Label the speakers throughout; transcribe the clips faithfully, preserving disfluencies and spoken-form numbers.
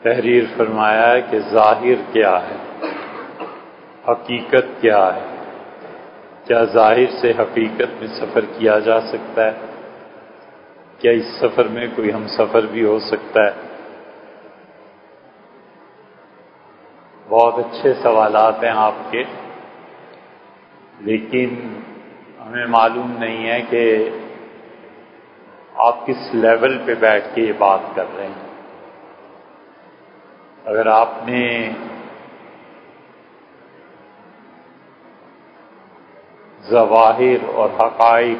Speaker 1: تحریر فرمایا ہے کہ ظاہر کیا ہے، حقیقت کیا ہے؟ کیا ظاہر سے حقیقت میں سفر کیا جا سکتا ہے؟ کیا اس سفر میں کوئی ہم سفر بھی ہو سکتا ہے؟ بہت اچھے سوالات ہیں آپ کے، لیکن ہمیں معلوم نہیں ہے کہ آپ کس لیول پہ بیٹھ کے یہ بات کر رہے ہیں۔ اگر آپ نے ظواہر اور حقائق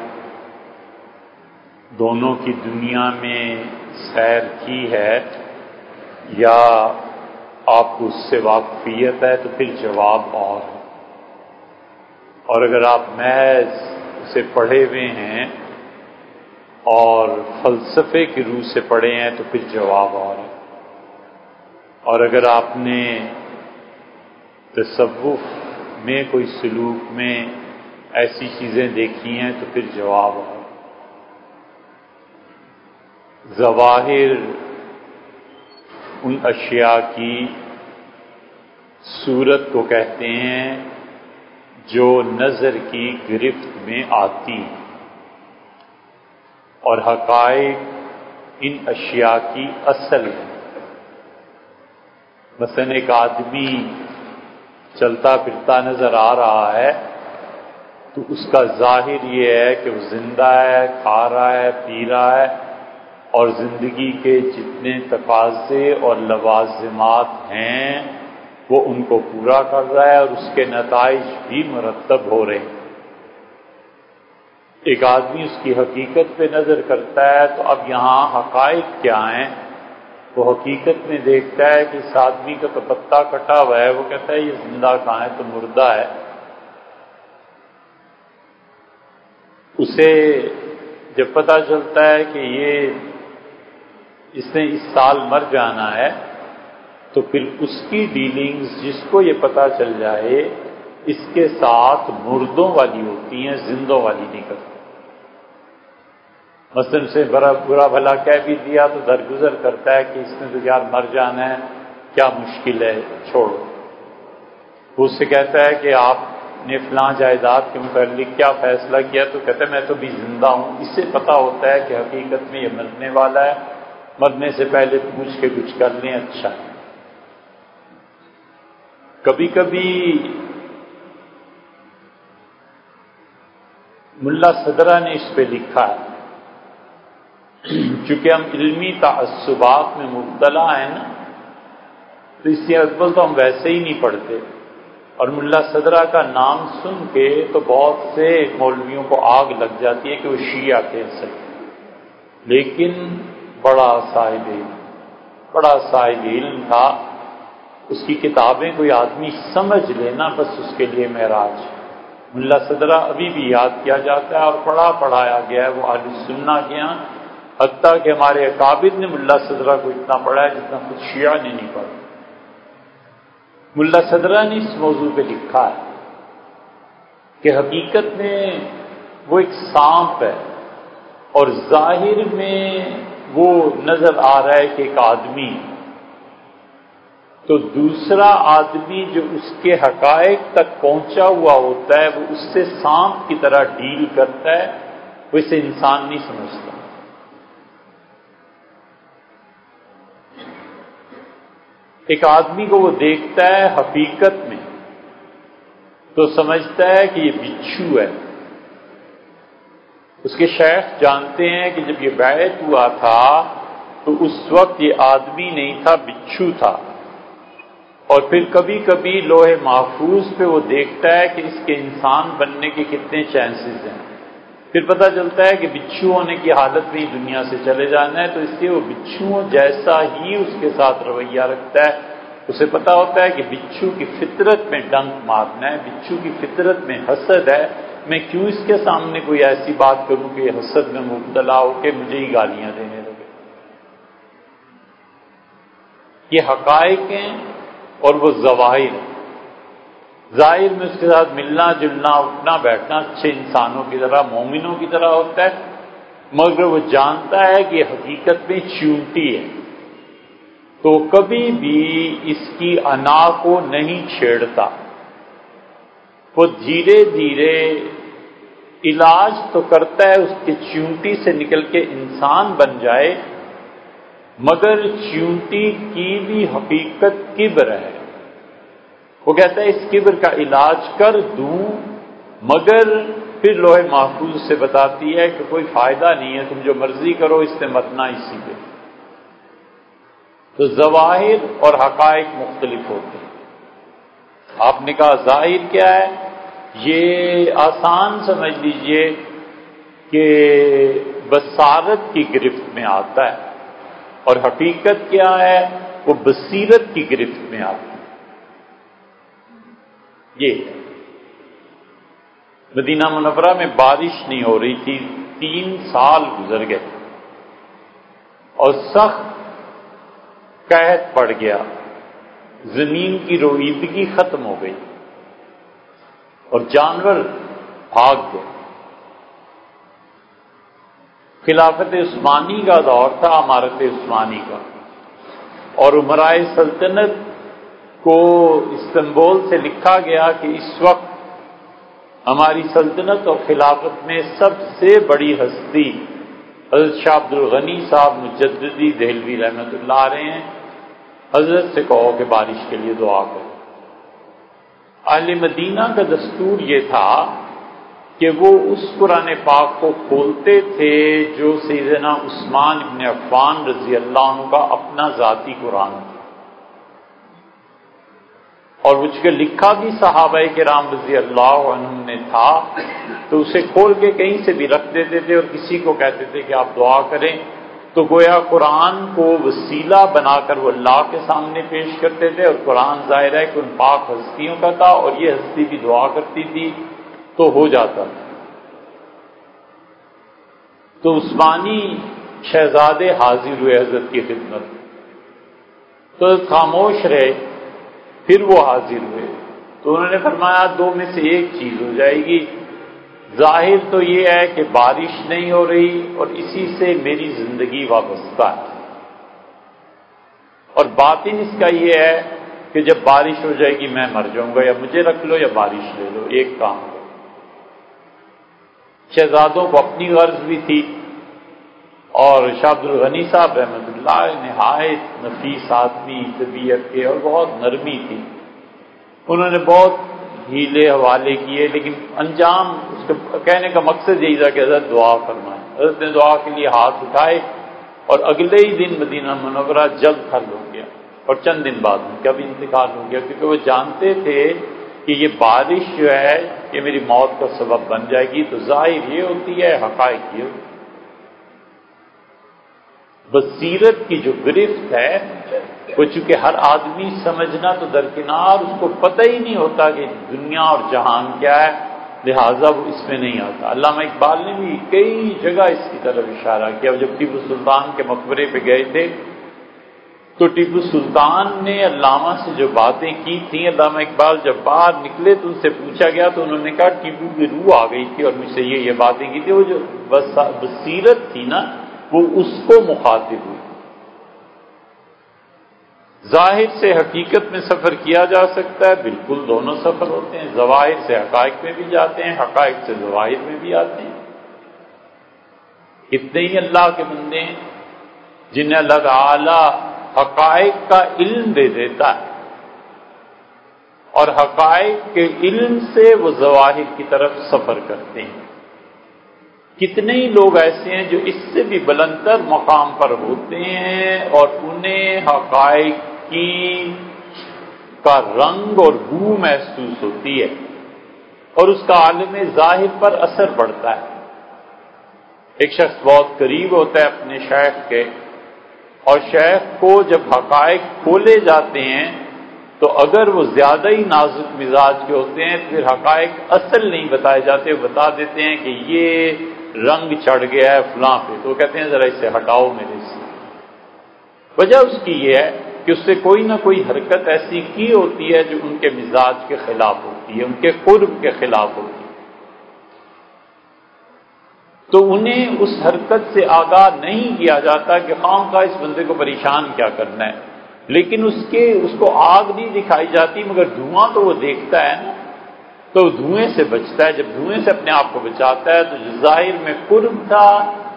Speaker 1: دونوں کی دنیا میں سیر کی ہے یا آپ کو اس سے واقفیت ہے تو پھر جواب اور ہے، اور اگر آپ محض اسے پڑھے ہوئے ہیں اور فلسفے کی روح سے پڑھے ہیں تو پھر جواب اور ہے، اور اگر آپ نے تصوف میں کوئی سلوک میں ایسی چیزیں دیکھی ہیں تو پھر جواب اور۔ ظواہر ان اشیاء کی صورت کو کہتے ہیں جو نظر کی گرفت میں آتی، اور حقائق ان اشیاء کی اصل ہے۔ مثلا ایک آدمی چلتا پھرتا نظر آ رہا ہے تو اس کا ظاہر یہ ہے کہ وہ زندہ ہے، کھا رہا ہے، پی رہا ہے، اور زندگی کے جتنے تقاضے اور لوازمات ہیں وہ ان کو پورا کر رہا ہے، اور اس کے نتائج بھی مرتب ہو رہے ہیں۔ ایک آدمی اس کی حقیقت پہ نظر کرتا ہے تو اب یہاں حقائق کیا ہیں؟ وہ حقیقت میں دیکھتا ہے کہ اس آدمی کا تو پتا کٹا ہوا ہے، وہ کہتا ہے یہ زندہ کہاں ہے، تو مردہ ہے۔ اسے جب پتہ چلتا ہے کہ یہ اس نے اس سال مر جانا ہے تو پھر اس کی ڈیلنگز جس کو یہ پتہ چل جائے اس کے ساتھ مردوں والی ہوتی ہیں، زندوں والی نہیں کرتی۔ مثلا سے برا برا بھلا کہہ بھی دیا تو درگزر کرتا ہے کہ اس نے تو یار مر جانا ہے، کیا مشکل ہے، چھوڑو۔ وہ اس سے کہتا ہے کہ آپ نے فلاں جائیداد کے متعلق کیا فیصلہ کیا؟ تو کہتا ہے میں تو بھی زندہ ہوں۔ اس سے پتہ ہوتا ہے کہ حقیقت میں یہ مرنے والا ہے، مرنے سے پہلے پوچھ کے کچھ کر لیں، اچھا ہے۔ کبھی کبھی ملا صدرہ نے اس پہ لکھا ہے، چونکہ ہم علمی تعصبات میں مبتلا ہیں نا، تو اس سے اکبر تو ہم ویسے ہی نہیں پڑھتے، اور ملا صدرہ کا نام سن کے تو بہت سے مولویوں کو آگ لگ جاتی ہے کہ وہ شیعہ کہہ سکتے، لیکن بڑا صاحب علم بڑا صاحب علم تھا۔ اس کی کتابیں کوئی آدمی سمجھ لینا بس اس کے لیے معراج۔ ملا صدرہ ابھی بھی یاد کیا جاتا ہے اور پڑھا پڑھایا گیا ہے، وہ اہل سنہ کے یہاں، حتیٰ کہ ہمارے اکابر نے ملا صدرہ کو اتنا پڑھا ہے جتنا کچھ شیعہ نے نہیں پڑھا۔ ملا صدرہ نے اس موضوع پہ لکھا ہے کہ حقیقت میں وہ ایک سانپ ہے، اور ظاہر میں وہ نظر آ رہا ہے کہ ایک آدمی، تو دوسرا آدمی جو اس کے حقائق تک پہنچا ہوا ہوتا ہے وہ اس سے سانپ کی طرح ڈیل کرتا ہے، وہ اسے انسان نہیں سمجھتا۔ ایک آدمی کو وہ دیکھتا ہے حقیقت میں تو سمجھتا ہے کہ یہ بچھو ہے۔ اس کے شیخ جانتے ہیں کہ جب یہ بیعت ہوا تھا تو اس وقت یہ آدمی نہیں تھا، بچھو تھا، اور پھر کبھی کبھی لوح محفوظ پہ وہ دیکھتا ہے کہ اس کے انسان بننے کے کتنے چانسز ہیں، پھر پتہ چلتا ہے کہ بچھو ہونے کی حالت میں ہی دنیا سے چلے جانا ہے، تو اس لیے وہ بچھو جیسا ہی اس کے ساتھ رویہ رکھتا ہے۔ اسے پتہ ہوتا ہے کہ بچھو کی فطرت میں ڈنک مارنا ہے، بچھو کی فطرت میں حسد ہے، میں کیوں اس کے سامنے کوئی ایسی بات کروں کہ یہ حسد میں مبتلا ہو کے مجھے ہی گالیاں دینے لگے۔ یہ حقائق ہیں اور وہ ظواہر ہیں۔ ظاہر میں اس کے ساتھ ملنا جلنا اٹھنا بیٹھنا اچھے انسانوں کی طرح مومنوں کی طرح ہوتا ہے، مگر وہ جانتا ہے کہ یہ حقیقت میں چیونٹی ہے، تو کبھی بھی اس کی انا کو نہیں چھیڑتا، وہ دھیرے دھیرے علاج تو کرتا ہے اس کی چیونٹی سے نکل کے انسان بن جائے، مگر چیونٹی کی بھی حقیقت کبر ہے۔ وہ کہتا ہے اس کبر کا علاج کر دوں، مگر پھر لوح محفوظ سے بتاتی ہے کہ کوئی فائدہ نہیں ہے، تم جو مرضی کرو، اس سے مرنا اسی پہ۔ تو ظواہر اور حقائق مختلف ہوتے ہیں۔ آپ نے کہا ظاہر کیا ہے؟ یہ آسان سمجھ لیجئے کہ بصارت کی گرفت میں آتا ہے، اور حقیقت کیا ہے؟ وہ بصیرت کی گرفت میں آتی ہے۔ یہ مدینہ منورہ میں بارش نہیں ہو رہی تھی، تین سال گزر گئے اور سخت قحط پڑ گیا، زمین کی رویدگی ختم ہو گئی اور جانور بھاگ گئے۔ خلافت عثمانی کا دور تھا، امارت عثمانی کا، اور امرائے سلطنت کو استنبول سے لکھا گیا کہ اس وقت ہماری سلطنت اور خلافت میں سب سے بڑی ہستی حضرت شاہ عبد الغنی صاحب مجددی دہلوی رحمۃ اللہ علیہ ہیں، حضرت سے کہو کہ بارش کے لیے دعا کرو۔ اہل مدینہ کا دستور یہ تھا کہ وہ اس قرآن پاک کو کھولتے تھے جو سیدنا عثمان بن عفان رضی اللہ عنہ کا اپنا ذاتی قرآن تھا، اور مجھ کے لکھا بھی صحابہ کرام رضی اللہ عنہم نے تھا، تو اسے کھول کے کہیں سے بھی رکھ دیتے تھے اور کسی کو کہتے تھے کہ آپ دعا کریں، تو گویا قرآن کو وسیلہ بنا کر وہ اللہ کے سامنے پیش کرتے تھے، اور قرآن ظاہر ہے کہ ان پاک ہستیوں کا تھا، اور یہ ہستی بھی دعا کرتی تھی تو ہو جاتا تھا۔ تو عثمانی شہزادے حاضر ہوئے حضرت کی خدمت، تو خاموش رہے، پھر وہ حاضر ہوئے تو انہوں نے فرمایا دو میں سے ایک چیز ہو جائے گی، ظاہر تو یہ ہے کہ بارش نہیں ہو رہی اور اسی سے میری زندگی وابستہ ہے، اور باطن اس کا یہ ہے کہ جب بارش ہو جائے گی میں مر جاؤں گا، یا مجھے رکھ لو یا بارش لے لو، ایک کام کرو۔ شہزادوں کو اپنی غرض بھی تھی، اور شاہ عبد الغنی صاحب رحمۃ اللہ نہایت نفیس آدمی طبیعت کے اور بہت نرمی تھی، انہوں نے بہت ہیلے حوالے کیے، لیکن انجام اس کے کہنے کا مقصد یہی تھا کہ حضرت دعا فرمائیں۔ حضرت نے دعا کے لیے ہاتھ اٹھائے اور اگلے ہی دن مدینہ منورہ جلد خل ہو گیا، اور چند دن بعد میں کب انتقال ہو گیا، کیونکہ وہ جانتے تھے کہ یہ بارش جو ہے یہ میری موت کا سبب بن جائے گی۔ تو ظاہر یہ ہوتی ہے، حقائق یہ ہوتی ہے۔ بصیرت کی جو گرفت ہے وہ چونکہ ہر آدمی سمجھنا تو درکنار، اس کو پتہ ہی نہیں ہوتا کہ دنیا اور جہان کیا ہے، لہذا وہ اس میں نہیں آتا۔ علامہ اقبال نے بھی کئی جگہ اس کی طرف اشارہ کیا، جب ٹیپو سلطان کے مقبرے پہ گئے تھے تو ٹیپو سلطان نے علامہ سے جو باتیں کی تھیں، علامہ اقبال جب باہر نکلے تو ان سے پوچھا گیا تو انہوں نے کہا ٹیپو کی روح آ گئی تھی اور مجھ سے یہ یہ باتیں کی تھی، وہ جو بصیرت تھی نا وہ اس کو مخاطب ہوئی۔ ظاہر سے حقیقت میں سفر کیا جا سکتا ہے، بالکل دونوں سفر ہوتے ہیں، ظواہر سے حقائق میں بھی جاتے ہیں، حقائق سے ظواہر میں بھی آتے ہیں۔ کتنے ہی اللہ کے بندے ہیں جنہیں اللہ تعالی حقائق کا علم دے دیتا ہے، اور حقائق کے علم سے وہ ظواہر کی طرف سفر کرتے ہیں۔ کتنے ہی لوگ ایسے ہیں جو اس سے بھی بلندتر مقام پر ہوتے ہیں اور انہیں حقائق کی کا رنگ اور بو محسوس ہوتی ہے اور اس کا عالم ظاہر پر اثر پڑتا ہے۔ ایک شخص بہت قریب ہوتا ہے اپنے شیخ کے، اور شیخ کو جب حقائق کھولے جاتے ہیں تو اگر وہ زیادہ ہی نازک مزاج کے ہوتے ہیں تو پھر حقائق اصل نہیں بتائے جاتے، وہ بتا دیتے ہیں کہ یہ رنگ چڑھ گیا ہے فلاں پہ، تو وہ کہتے ہیں ذرا اسے ہٹاؤ میرے سے۔ وجہ اس کی یہ ہے کہ اس سے کوئی نہ کوئی حرکت ایسی کی ہوتی ہے جو ان کے مزاج کے خلاف ہوتی ہے، ان کے قرب کے خلاف ہوتی ہے، تو انہیں اس حرکت سے آگاہ نہیں کیا جاتا کہ خواہ خواہ اس بندے کو پریشان کیا کرنا ہے، لیکن اس کے اس کو آگ نہیں دکھائی جاتی مگر دھواں تو وہ دیکھتا ہے نا، تو دھوئیں سے بچتا ہے. جب دھوئیں سے اپنے آپ کو بچاتا ہے تو ظاہر میں قرب تھا،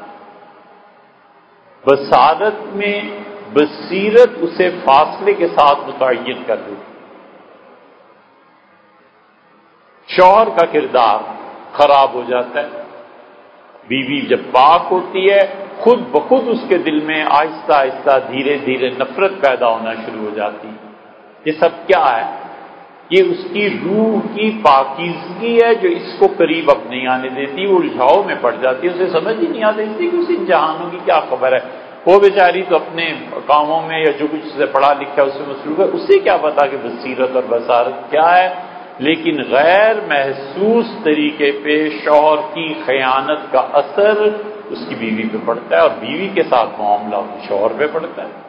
Speaker 1: بصارت میں بصیرت اسے فاصلے کے ساتھ متعین کر دی. شوہر کا کردار خراب ہو جاتا ہے. بیوی جب پاک ہوتی ہے خود بخود اس کے دل میں آہستہ آہستہ دھیرے دھیرے نفرت پیدا ہونا شروع ہو جاتی. یہ سب کیا ہے؟ یہ اس کی روح کی پاکیزگی ہے جو اس کو قریب اب نہیں آنے دیتی. وہ الجھاؤ میں پڑ جاتی ہے، اسے سمجھ ہی نہیں آتی کہ اس امتحانوں کی کیا خبر ہے. وہ بیچاری تو اپنے کاموں میں یا جو کچھ سے پڑھا لکھا ہے اس سے مصروف ہے، اسے کیا پتا کہ بصیرت اور بصارت کیا ہے. لیکن غیر محسوس طریقے پہ شوہر کی خیانت کا اثر اس کی بیوی پہ پڑتا ہے اور بیوی کے ساتھ معاملہ شوہر پہ پڑتا ہے.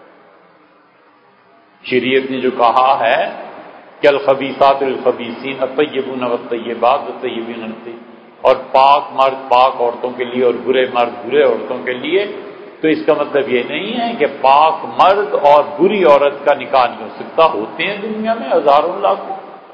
Speaker 1: شریعت نے جو کہا ہے کہ الخبیثات للخبیثین الطیبون والطیبات والطیبین والطیبات، اور پاک مرد پاک عورتوں کے لیے اور برے مرد برے عورتوں کے لیے، تو اس کا مطلب یہ نہیں ہے کہ پاک مرد اور بری عورت کا نکاح نہیں ہو سکتا. ہوتے ہیں دنیا میں ہزاروں لاکھوں،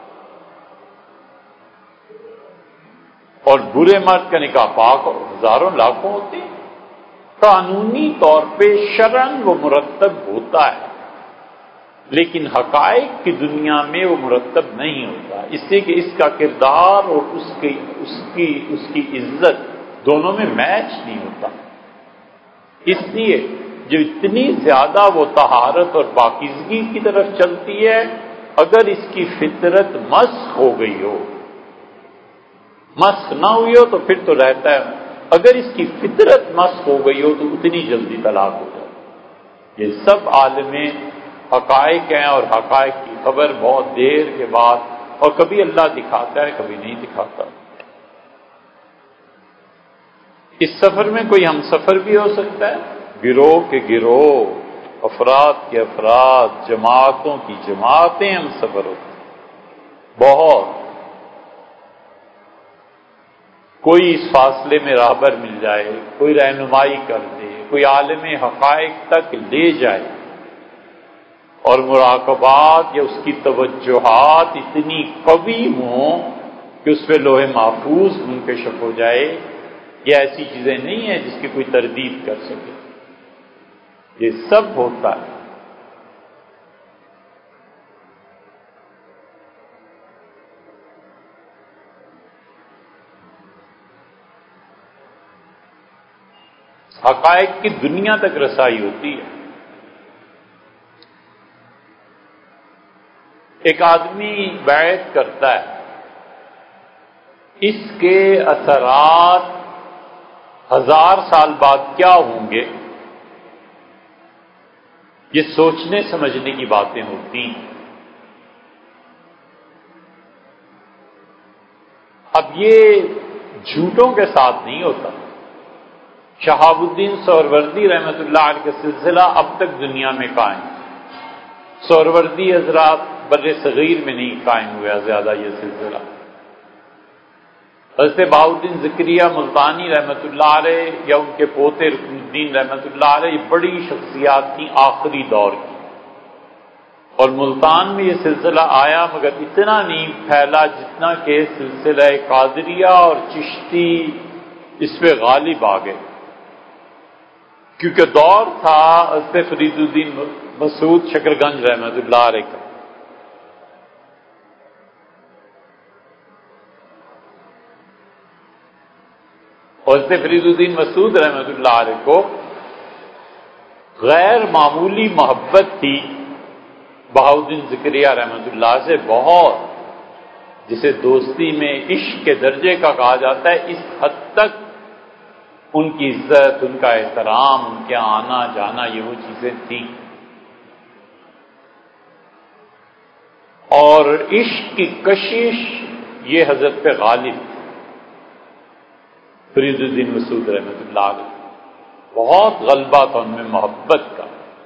Speaker 1: اور برے مرد کا نکاح پاک اور ہزاروں لاکھوں ہوتے ہیں. قانونی طور پہ شرعاً وہ مرتب ہوتا ہے، لیکن حقائق کی دنیا میں وہ مرتب نہیں ہوتا، اس لیے کہ اس کا کردار اور اس کی اس کی اس کی عزت دونوں میں میچ نہیں ہوتا. اس لیے جو اتنی زیادہ وہ طہارت اور پاکیزگی کی طرف چلتی ہے، اگر اس کی فطرت مسخ ہو گئی ہو، مسخ نہ ہوئی ہو تو پھر تو رہتا ہے، اگر اس کی فطرت مسخ ہو گئی ہو تو اتنی جلدی طلاق ہو جائے. یہ سب عالم حقائق ہیں اور حقائق کی خبر بہت دیر کے بعد، اور کبھی اللہ دکھاتا ہے کبھی نہیں دکھاتا. اس سفر میں کوئی ہم سفر بھی ہو سکتا ہے، گروہ کے گروہ، افراد کے افراد، جماعتوں کی جماعتیں ہم سفر ہوتے ہیں. بہت کوئی اس فاصلے میں راہبر مل جائے، کوئی رہنمائی کر دے، کوئی عالم حقائق تک لے جائے، اور مراقبات یا اس کی توجہات اتنی قوی ہوں کہ اس پہ لوح محفوظ منکشف ہو جائے. یہ ایسی چیزیں نہیں ہیں جس کی کوئی تردید کر سکے. یہ سب ہوتا ہے. حقائق کی دنیا تک رسائی ہوتی ہے. ایک آدمی بیعت کرتا ہے، اس کے اثرات ہزار سال بعد کیا ہوں گے، یہ سوچنے سمجھنے کی باتیں ہوتی ہیں. اب یہ جھوٹوں کے ساتھ نہیں ہوتا. شہاب الدین سہروردی رحمۃ اللہ علیہ کا سلسلہ اب تک دنیا میں قائم. سہروردی حضرات بر صغیر میں نہیں قائم ہوا زیادہ یہ سلسلہ. حضرت بہاؤالدین زکریا ملتانی رحمۃ اللہ علیہ یا ان کے پوتے رکن الدین رحمۃ اللہ علیہ یہ بڑی شخصیات تھیں آخری دور کی، اور ملتان میں یہ سلسلہ آیا مگر اتنا نہیں پھیلا جتنا کہ سلسلہ قادریہ اور چشتی اس پہ غالب آ گئے. کیونکہ دور تھا حضرت فرید الدین مسعود شکرگنج رحمۃ اللہ علیہ کا. حضرت فرید الدین مسعود رحمۃ اللہ علیہ کو غیر معمولی محبت تھی بہاؤالدین زکریا رحمۃ اللہ سے، بہت، جسے دوستی میں عشق کے درجے کا کہا جاتا ہے. اس حد تک ان کی عزت، ان کا احترام، ان کے آنا جانا، یہ وہ چیزیں تھیں. اور عشق کی کشش یہ حضرت پہ غالب تھی. فرید الدین مسعود رحمۃ اللہ علیہ بہت غلبہ تھا ان میں محبت کا.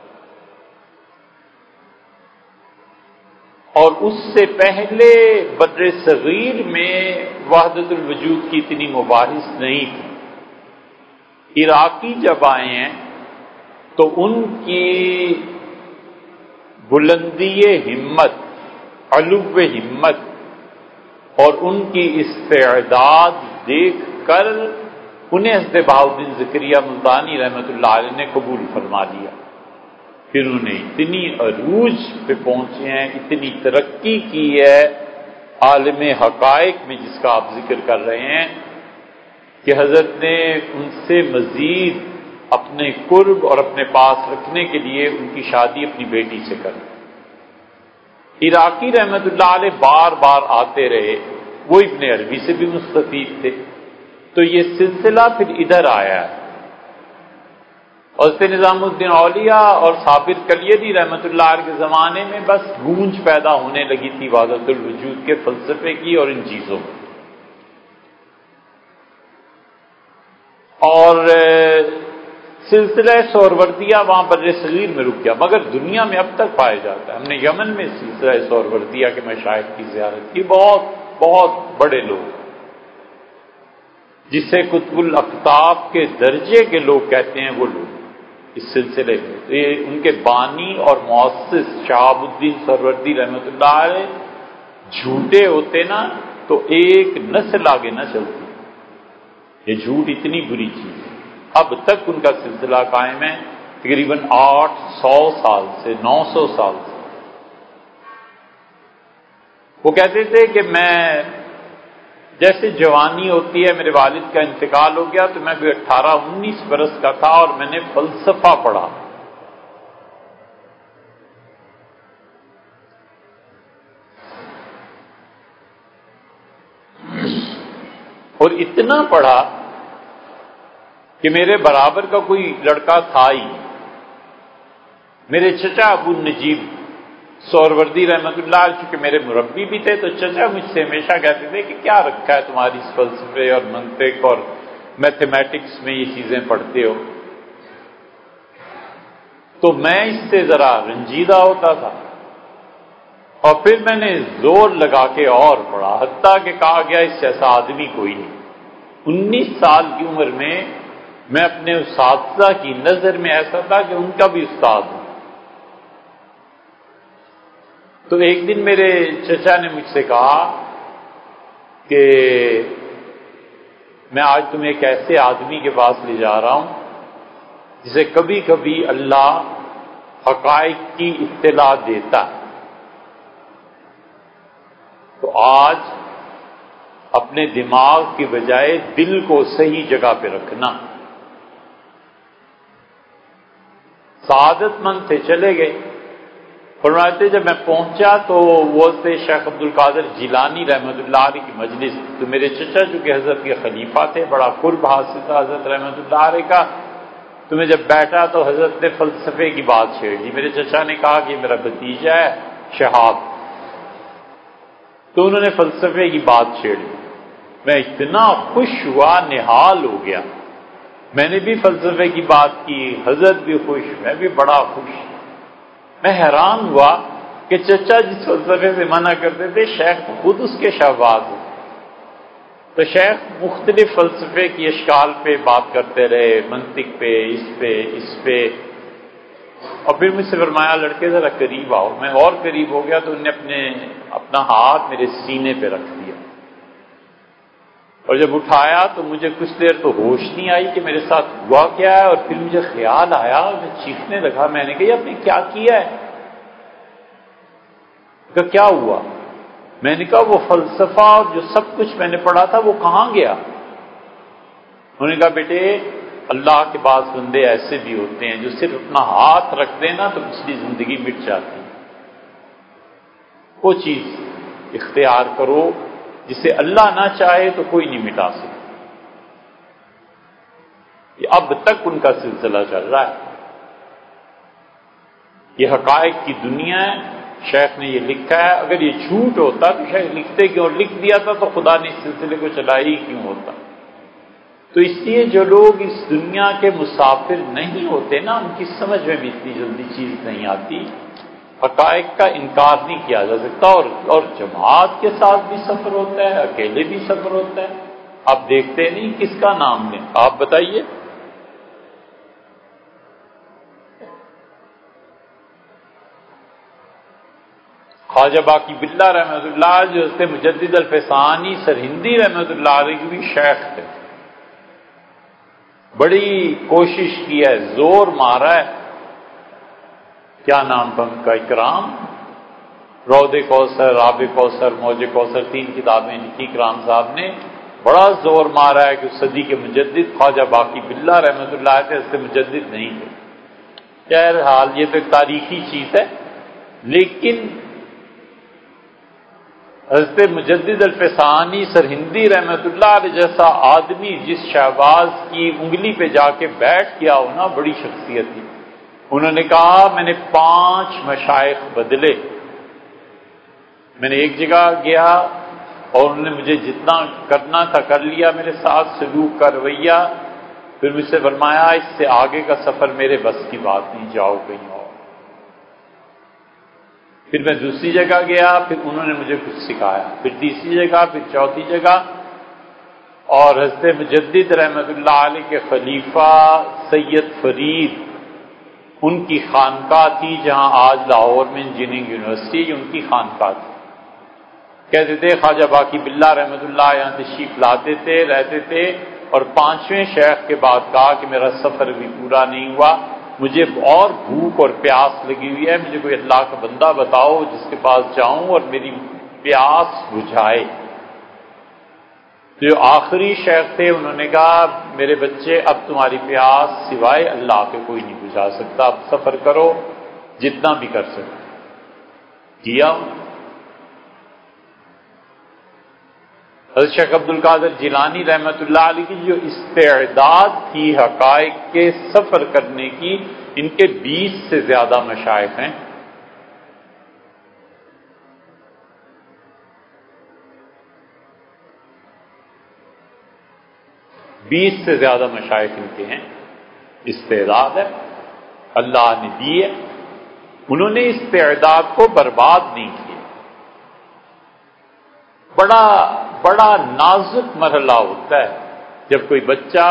Speaker 1: اور اس سے پہلے بدر صغیر میں وحدت الوجود کی اتنی مباحث نہیں تھی. عراقی جب آئے ہیں تو ان کی بلندی ہمت، علو ہمت اور ان کی استعداد دیکھ کر انہیں حضرت بہاؤالدین زکریا ملتانی رحمۃ اللہ علیہ نے قبول فرما لیا۔ پھر انہیں اتنی عروج پہ پہنچے ہیں، اتنی ترقی کی ہے عالم حقائق میں جس کا آپ ذکر کر رہے ہیں، کہ حضرت نے ان سے مزید اپنے قرب اور اپنے پاس رکھنے کے لیے ان کی شادی اپنی بیٹی سے کر۔ عراقی رحمت اللہ علیہ بار بار آتے رہے، وہ ابن عربی سے بھی مستفید تھے، تو یہ سلسلہ پھر ادھر آیا ہے۔ اور اس نظام الدین اولیاء اور صابر کلیدی رحمت اللہ علیہ کے زمانے میں بس گونج پیدا ہونے لگی تھی وحدت الوجود کے فلسفے کی اور ان چیزوں کی، اور سلسلہ سہروردیہ وہاں بر صغیر میں رک گیا، مگر دنیا میں اب تک پایا جاتا ہے۔ ہم نے یمن میں سلسلہ سہروردیہ کے مشائخ کی زیارت کی، بہت بہت بڑے لوگ جسے قطب الاقطاب کے درجے کے لوگ کہتے ہیں، وہ لوگ اس سلسلے میں، تو یہ ان کے بانی اور مؤسس شہاب الدین سہروردی رحمۃ اللہ علیہ جھوٹے ہوتے نا تو ایک نسل آگے نہ چلتی۔ یہ جھوٹ اتنی بری چیز ہے، اب تک ان کا سلسلہ قائم ہے، تقریباً آٹھ سو سال سے، نو سو سال سے۔ وہ کہتے تھے کہ میں جیسے جوانی ہوتی ہے، میرے والد کا انتقال ہو گیا تو میں بھی اٹھارہ انیس برس کا تھا اور میں نے فلسفہ پڑھا، اور اتنا پڑھا کہ میرے برابر کا کوئی لڑکا تھا ہی۔ میرے چچا ابو نجیب سہروردی رحمت اللہ علیہ چونکہ میرے مربی بھی تھے، تو چچا مجھ سے ہمیشہ کہتے تھے کہ کیا رکھا ہے تمہاری اس فلسفے اور منطق اور میتھمیٹکس میں یہ چیزیں پڑھتے ہو؟ تو میں اس سے ذرا رنجیدہ ہوتا تھا، اور پھر میں نے زور لگا کے اور پڑھا، حتیٰ کہ کہا گیا اس جیسا آدمی کوئی نہیں۔ انیس سال کی عمر میں میں اپنے اساتذہ کی نظر میں ایسا تھا کہ ان کا بھی استاد ہوں۔ تو ایک دن میرے چچا نے مجھ سے کہا کہ میں آج تمہیں ایک ایسے آدمی کے پاس لے جا رہا ہوں جسے کبھی کبھی اللہ حقائق کی اطلاع دیتا ہے، تو آج اپنے دماغ کی بجائے دل کو صحیح جگہ پہ رکھنا۔ سعادت مند تھے، چلے گئے۔ فرماتے جب میں پہنچا تو وہ تھے شیخ عبد القادر جیلانی رحمۃ اللہ علیہ کی مجلس، تو میرے چچا جو کہ حضرت کے خلیفہ تھے، بڑا قرب حاصل تھا حضرت رحمۃ اللہ علیہ کا، تو میں جب بیٹھا تو حضرت نے فلسفے کی بات چھیڑ دی۔ میرے چچا نے کہا کہ میرا بھتیجا ہے شہاب، تو انہوں نے فلسفے کی بات چھیڑی۔ میں اتنا خوش ہوا، نہال ہو گیا۔ میں نے بھی فلسفے کی بات کی، حضرت بھی خوش، میں بھی بڑا خوش۔ میں حیران ہوا کہ چچا جس فلسفے سے منع کرتے تھے، شیخ خود اس کے شہباز ہیں۔ تو شیخ مختلف فلسفے کی اشکال پہ بات کرتے رہے، منطق پہ، اس پہ اس پہ، اور پھر مجھ سے فرمایا لڑکے ذرا قریب آؤ۔ میں اور قریب ہو گیا تو انہوں نے اپنے اپنا ہاتھ میرے سینے پہ رکھ دیا، اور جب اٹھایا تو مجھے کچھ دیر تو ہوش نہیں آئی کہ میرے ساتھ ہوا کیا ہے، اور پھر مجھے خیال آیا اور میں چیخنے لگا۔ میں نے کہا یہ آپ نے کیا کیا ہے؟ کہ کیا ہوا؟ میں نے کہا وہ فلسفہ اور جو سب کچھ میں نے پڑھا تھا وہ کہاں گیا؟ انہوں نے کہا بیٹے اللہ کے پاس بندے ایسے بھی ہوتے ہیں جو صرف اپنا ہاتھ رکھ دینا تو پچھلی زندگی مٹ جاتی ہے۔ وہ چیز اختیار کرو جسے اللہ نہ چاہے تو کوئی نہیں مٹا سکتا۔ یہ اب تک ان کا سلسلہ چل رہا ہے۔ یہ حقائق کی دنیا ہے، شیخ نے یہ لکھا ہے۔ اگر یہ جھوٹ ہوتا تو شیخ لکھتے کیوں، اور لکھ دیا تھا تو خدا نے اس سلسلے کو چلایا ہی کیوں ہوتا؟ تو اس لیے جو لوگ اس دنیا کے مسافر نہیں ہوتے نا، ان کی سمجھ میں بھی اتنی جلدی چیز نہیں آتی۔ حقائق کا انکار نہیں کیا جا سکتا، اور اور جماعت کے ساتھ بھی سفر ہوتا ہے، اکیلے بھی سفر ہوتا ہے۔ آپ دیکھتے نہیں کس کا نام لیں، آپ بتائیے۔ خواجہ باقی باللہ رحمۃ اللہ جو حضرت مجدد الفسانی سرہندی رحمۃ اللہ علیہ کی بھی شیخ تھے، بڑی کوشش کی ہے، زور مارا ہے، کیا نام تھا ان کا، اکرام، رود کوثر، آب کوثر، موج کوثر، تین کتابیں لکھی اکرام صاحب نے، بڑا زور مارا ہے کہ صدی کے مجدد خواجہ باقی باللہ رحمۃ اللہ علیہ تھے، حضرت مجدد نہیں تھے۔ بہرحال یہ تو ایک تاریخی چیز ہے، لیکن حضرت مجدد الفسانی سرہندی رحمۃ اللہ علیہ جیسا آدمی جس شہباز کی انگلی پہ جا کے بیٹھ گیا ہونا، بڑی شخصیت تھی۔ انہوں نے کہا میں نے پانچ مشائخ بدلے، میں نے ایک جگہ گیا اور انہوں نے مجھے جتنا کرنا تھا کر لیا، میرے ساتھ سلوک کا رویہ، پھر مجھ سے فرمایا اس سے آگے کا سفر میرے بس کی بات نہیں، جاؤ کہیں اور۔ پھر میں دوسری جگہ گیا، پھر انہوں نے مجھے کچھ سکھایا، پھر تیسری جگہ، پھر چوتھی جگہ، اور حضرت مجدد رحمۃ اللہ علیہ کے خلیفہ سید فرید، ان کی خانقاہ تھی جہاں آج لاہور میں انجینئرنگ یونیورسٹی، ان کی خانقاہ تھی۔ کہتے تھے خواجہ باقی باللہ رحمۃ اللہ یہاں تشریف لاتے تھے، رہتے تھے، اور پانچویں شیخ کے بعد کہا کہ میرا سفر بھی پورا نہیں ہوا، مجھے اور بھوک اور پیاس لگی ہوئی ہے، مجھے کوئی اللہ کا بندہ بتاؤ جس کے پاس جاؤں اور میری پیاس بجھائے۔ جو آخری شیخ تھے انہوں نے کہا میرے بچے اب تمہاری پیاس سوائے اللہ کے کوئی نہیں بجھا سکتا، اب سفر کرو جتنا بھی کر سکتے۔ کیا حضرت شیخ عبد القادر جیلانی رحمۃ اللہ علیہ کی جو استعداد تھی حقائق کے سفر کرنے کی، ان کے بیس سے زیادہ مشائخ ہیں۔ بیس سے زیادہ مشائخ ان کے ہیں، استعداد ہے، اللہ نے دی ہے، انہوں نے استعداد کو برباد نہیں کیا۔ بڑا بڑا نازک مرحلہ ہوتا ہے جب کوئی بچہ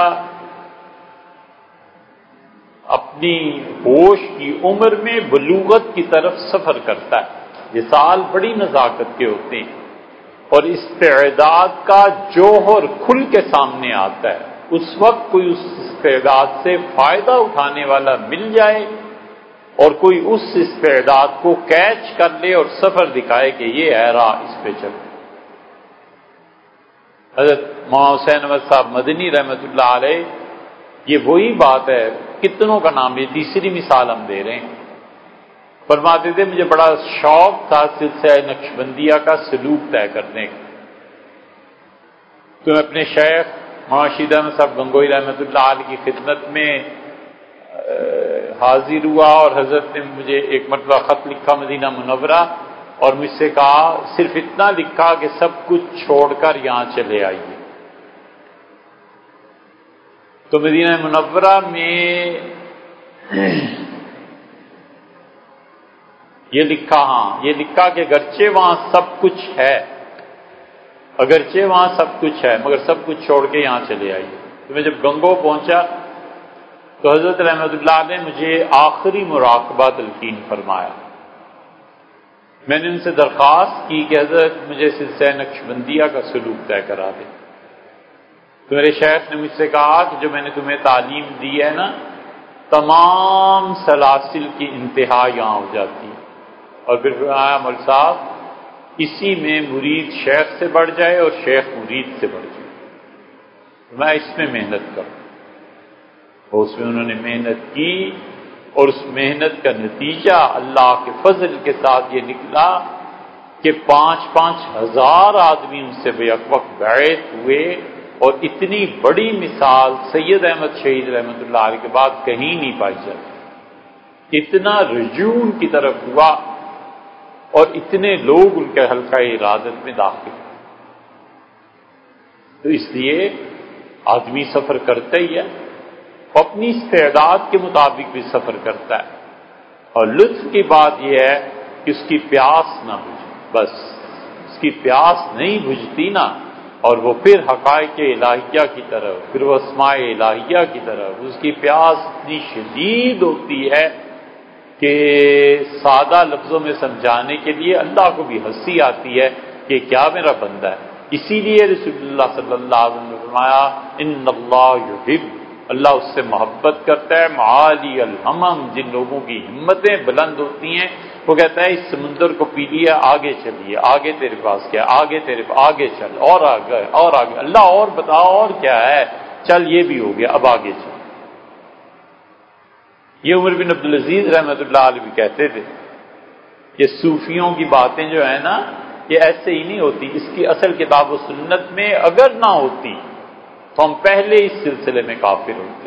Speaker 1: اپنی ہوش کی عمر میں بلوغت کی طرف سفر کرتا ہے، یہ سال بڑی نزاکت کے ہوتے ہیں، اور استعداد کا جوہر کھل کے سامنے آتا ہے۔ اس وقت کوئی اس استعداد سے فائدہ اٹھانے والا مل جائے اور کوئی اس استعداد کو کیچ کر لے اور سفر دکھائے کہ یہ ہے راہ، اس پہ چلو۔ حضرت مولانا حسین احمد صاحب مدنی رحمۃ اللہ علیہ، یہ وہی بات ہے، کتنوں کا نام، یہ تیسری مثال ہم دے رہے ہیں۔ فرماتے تھے مجھے بڑا شوق تھا سلسلہ نقشبندیہ کا سلوک طے کرنے کا، تو میں اپنے شیخ مولانا رشید احمد صاحب گنگوئی رحمۃ اللہ علیہ کی خدمت میں حاضر ہوا، اور حضرت نے مجھے ایک مرتبہ خط لکھا مدینہ منورہ، اور مجھ سے کہا صرف اتنا لکھا کہ سب کچھ چھوڑ کر یہاں چلے آئیے۔ تو مدینہ منورہ میں یہ لکھا، ہاں یہ لکھا کہ اگرچہ وہاں سب کچھ ہے، اگرچہ وہاں سب کچھ ہے مگر سب کچھ چھوڑ کے یہاں چلے آئیے۔ تو میں جب گنگو پہنچا تو حضرت رحمۃ اللہ نے مجھے آخری مراقبہ تلقین فرمایا۔ میں نے ان سے درخواست کی کہ حضرت مجھے سلسلہ نقشبندیہ کا سلوک طے کرا دیں، تو میرے شیخ نے مجھ سے کہا کہ جو میں نے تمہیں تعلیم دی ہے نا، تمام سلاسل کی انتہا یہاں ہو جاتی ہے، اور پھر فرمایا مول صاحب اسی میں مرید شیخ سے بڑھ جائے اور شیخ مرید سے بڑھ جائے، میں اس میں محنت کروں۔ اور اس میں انہوں نے محنت کی، اور اس محنت کا نتیجہ اللہ کے فضل کے ساتھ یہ نکلا کہ پانچ پانچ ہزار آدمی ان سے بیک وقت بیعت ہوئے، اور اتنی بڑی مثال سید احمد شہید رحمۃ اللہ علیہ کے بعد کہیں نہیں پائی جاتی، اتنا رجوع ان کی طرف ہوا اور اتنے لوگ ان کے حلقہ ارادت میں داخل۔ تو اس لیے آدمی سفر کرتا ہی ہے، اپنی استعداد کے مطابق بھی سفر کرتا ہے، اور لطف کی بات یہ ہے کہ اس کی پیاس نہ بجھے، بس اس کی پیاس نہیں بجھتی نا، اور وہ پھر حقائق الہیہ کی طرف، پھر وہ اسماء الہیہ کی طرف اس کی پیاس اتنی شدید ہوتی ہے کہ سادہ لفظوں میں سمجھانے کے لیے اللہ کو بھی ہنسی آتی ہے کہ کیا میرا بندہ ہے. اسی لیے رسول اللہ صلی اللہ علیہ وسلم نے فرمایا ان اللہ یحب، اللہ اس سے محبت کرتا ہے معالی الہمم، جن لوگوں کی ہمتیں بلند ہوتی ہیں. وہ کہتا ہے اس سمندر کو پی لیا، آگے چلیے، آگے تیرے پاس کیا، آگے تیرے پاس، آگے چل، اور آگے اور آگے، اللہ اور بتا اور کیا ہے، چل یہ بھی ہو گیا، اب آگے چل. یہ عمر بن عبدالعزیز رحمۃ اللہ علیہ بھی کہتے تھے کہ صوفیوں کی باتیں جو ہیں نا یہ ایسے ہی نہیں ہوتی، اس کی اصل کتاب و سنت میں اگر نہ ہوتی تو ہم پہلے اس سلسلے میں کافر ہوتے.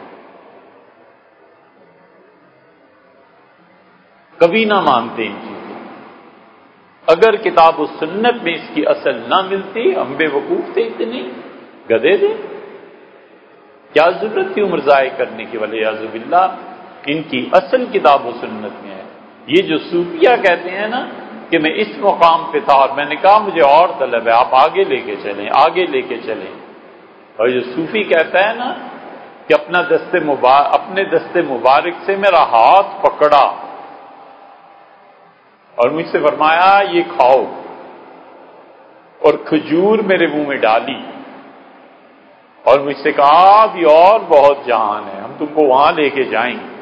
Speaker 1: کبھی نہ مانتے ان چیزوں. اگر کتاب و سنت میں اس کی اصل نہ ملتی ہم بے وقوف تھے، اتنے گدھے تھے، کیا ضرورت تھی عمر ضائع کرنے کی. والعیاذ باللہ ان کی اصل کتاب و سنت میں ہے. یہ جو صوفیہ کہتے ہیں نا کہ میں اس مقام پہ تھا اور میں نے کہا مجھے اور طلب ہے، آپ آگے لے کے چلیں، آگے لے کے چلیں. اور جو صوفی کہتا ہے نا کہ اپنا دست مبارک اپنے دست مبارک سے میرا ہاتھ پکڑا اور مجھ سے فرمایا یہ کھاؤ، اور کھجور میرے منہ میں ڈالی اور مجھ سے کہا ابھی اور بہت جہان ہے، ہم تم کو وہاں لے کے جائیں گے.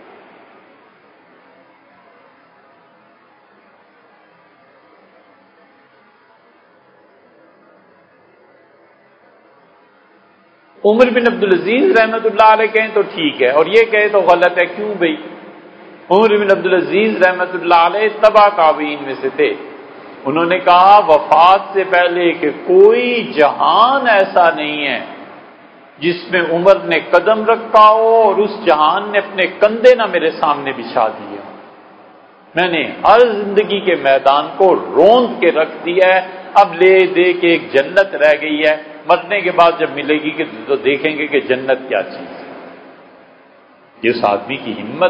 Speaker 1: عمر بن عبدالعزیز رحمۃ اللہ علیہ کہیں تو ٹھیک ہے اور یہ کہے تو غلط ہے. کیوں بھائی؟ عمر بن عبدالعزیز رحمۃ اللہ علیہ تبع تابعین میں سے تھے. انہوں نے کہا وفات سے پہلے کہ کوئی جہان ایسا نہیں ہے جس میں عمر نے قدم رکھا ہو اور اس جہان نے اپنے کندھے نہ میرے سامنے بچھا دیے. میں نے ہر زندگی کے میدان کو روند کے رکھ دیا ہے، اب لے دے کے ایک جنت رہ گئی ہے، مرنے کے بعد جب ملے گی کہ تو دیکھیں گے کہ جنت کیا چیز ہے. یہ اس آدمی کی ہمت.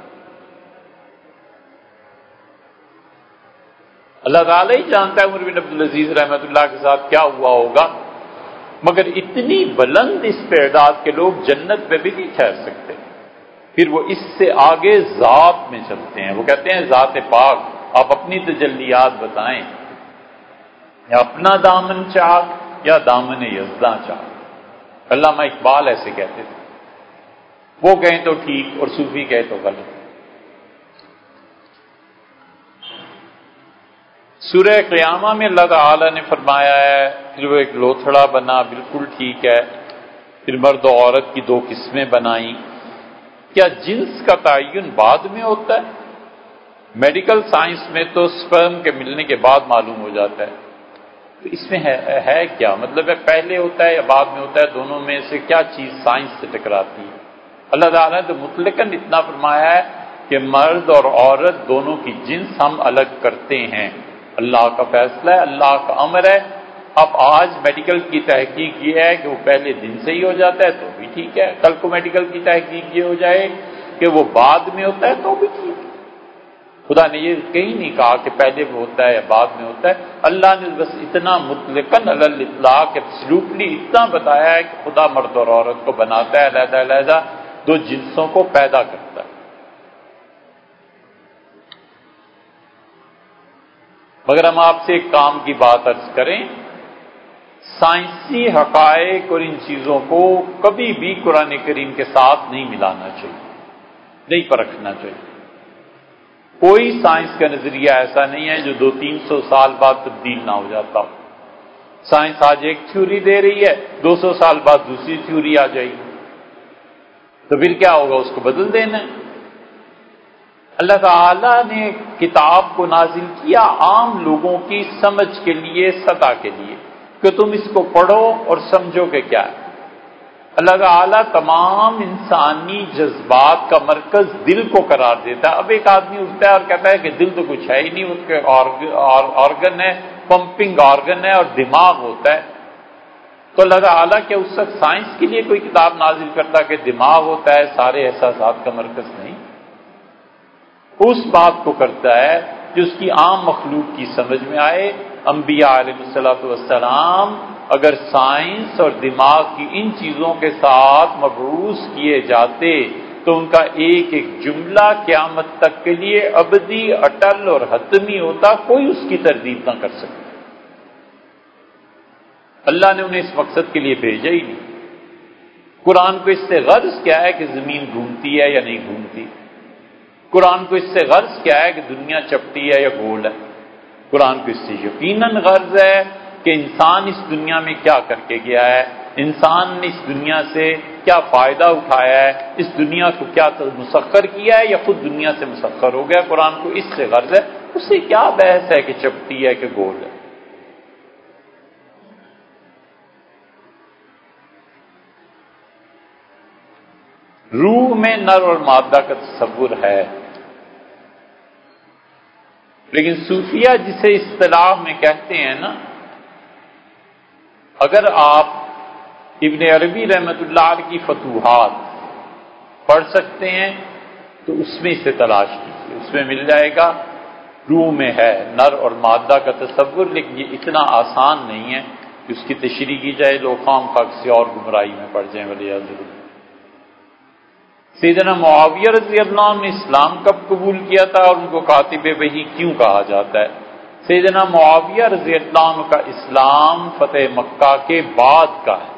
Speaker 1: اللہ تعالیٰ ہی جانتا ہے عمر بن عبدالعزیز رحمۃ اللہ کے ساتھ کیا ہوا ہوگا، مگر اتنی بلند استعداد کے لوگ جنت پہ بھی نہیں ٹھہر سکتے. پھر وہ اس سے آگے ذات میں چلتے ہیں. وہ کہتے ہیں ذات پاک آپ اپنی تجلیات بتائیں، یا اپنا دامن چاک یا دامن یزداں چاک. علامہ اقبال ایسے کہتے تھے. وہ کہیں تو ٹھیک اور صوفی کہے تو غلط. سورہ قیامہ میں اللہ تعالی نے فرمایا ہے پھر وہ ایک لوتھڑا بنا، بالکل ٹھیک ہے. پھر مرد و عورت کی دو قسمیں بنائیں. کیا جنس کا تعین بعد میں ہوتا ہے؟ میڈیکل سائنس میں تو سپرم کے ملنے کے بعد معلوم ہو جاتا ہے. تو اس میں ہے, ہے کیا مطلب ہے؟ پہلے ہوتا ہے یا بعد میں ہوتا ہے؟ دونوں میں سے کیا چیز سائنس سے ٹکراتی ہے؟ اللہ تعالیٰ نے تو مطلقاً اتنا فرمایا ہے کہ مرد اور عورت دونوں کی جنس ہم الگ کرتے ہیں. اللہ کا فیصلہ ہے، اللہ کا امر ہے. اب آج میڈیکل کی تحقیق یہ ہے کہ وہ پہلے دن سے ہی ہو جاتا ہے تو بھی ٹھیک ہے. کل کو میڈیکل کی تحقیق یہ ہو جائے کہ وہ بعد میں ہوتا ہے تو بھی ٹھیک ہے. خدا نے یہ کہیں نہیں کہا کہ پہلے وہ ہوتا ہے یا بعد میں ہوتا ہے. اللہ نے بس اتنا مطلقاً علی الاطلاق ایبسلیوٹلی اتنا بتایا ہے کہ خدا مرد اور عورت کو بناتا ہے، علیحدہ علیحدہ دو جنسوں کو پیدا کرتا ہے. مگر ہم آپ سے ایک کام کی بات عرض کریں، سائنسی حقائق اور ان چیزوں کو کبھی بھی قرآن کریم کے ساتھ نہیں ملانا چاہیے، نہیں پرکھنا چاہیے. کوئی سائنس کا نظریہ ایسا نہیں ہے جو دو تین سو سال بعد تبدیل نہ ہو جاتا ہو. سائنس آج ایک تھیوری دے رہی ہے، دو سو سال بعد دوسری تھیوری آ جائے گی، تو پھر کیا ہوگا؟ اس کو بدل دینا ہے. اللہ تعالیٰ نے کتاب کو نازل کیا عام لوگوں کی سمجھ کے لیے، سطح کے لیے، کہ تم اس کو پڑھو اور سمجھو کہ کیا ہے. اللہ تعالیٰ تمام انسانی جذبات کا مرکز دل کو قرار دیتا ہے. اب ایک آدمی اٹھتا ہے اور کہتا ہے کہ دل تو کچھ ہے ہی نہیں، اس کے آرگن ہے، پمپنگ آرگن ہے اور دماغ ہوتا ہے. تو اللہ تعالیٰ کیا اس وقت سائنس کے لیے کوئی کتاب نازل کرتا کہ دماغ ہوتا ہے سارے احساسات کا مرکز؟ نہیں. اس بات کو کرتا ہے جو اس کی عام مخلوق کی سمجھ میں آئے. انبیاء علیہ الصلوۃ والسلام اگر سائنس اور دماغ کی ان چیزوں کے ساتھ مبعوث کیے جاتے تو ان کا ایک ایک جملہ قیامت تک کے لیے ابدی، اٹل اور حتمی ہوتا، کوئی اس کی تردید نہ کر سکتا۔ اللہ نے انہیں اس مقصد کے لیے بھیجا ہی نہیں۔ قرآن کو اس سے غرض کیا ہے کہ زمین گھومتی ہے یا نہیں گھومتی؟ قرآن کو اس سے غرض کیا ہے کہ دنیا چپٹی ہے یا گول ہے؟ قرآن کو اس سے یقیناً غرض ہے کہ انسان اس دنیا میں کیا کر کے گیا ہے، انسان نے اس دنیا سے کیا فائدہ اٹھایا ہے، اس دنیا کو کیا مسخر کیا ہے یا خود دنیا سے مسخر ہو گیا۔ قرآن کو اس سے غرض ہے، اس سے کیا بحث ہے کہ چپٹی ہے کہ گول ہے۔ روح میں نر اور مادہ کا تصور ہے، لیکن صوفیہ جسے اصطلاح میں کہتے ہیں نا، اگر آپ ابن عربی رحمۃ اللہ علیہ کی فتوحات پڑھ سکتے ہیں تو اس میں اسے تلاش کیجیے، اس میں مل جائے گا۔ روح میں ہے نر اور مادہ کا تصور، لیکن یہ اتنا آسان نہیں ہے کہ اس کی تشریح کی جائے، لوگ خام خواہ کسی اور گمراہی میں پڑ جائیں۔ ولی ضرور سیدنا معاویہ رضی اللہ عنہ نے اسلام کب قبول کیا تھا اور ان کو کاتب وحی کیوں کہا جاتا ہے؟ سیدنا معاویہ رضی اللہ عنہ کا اسلام فتح مکہ کے بعد کا ہے۔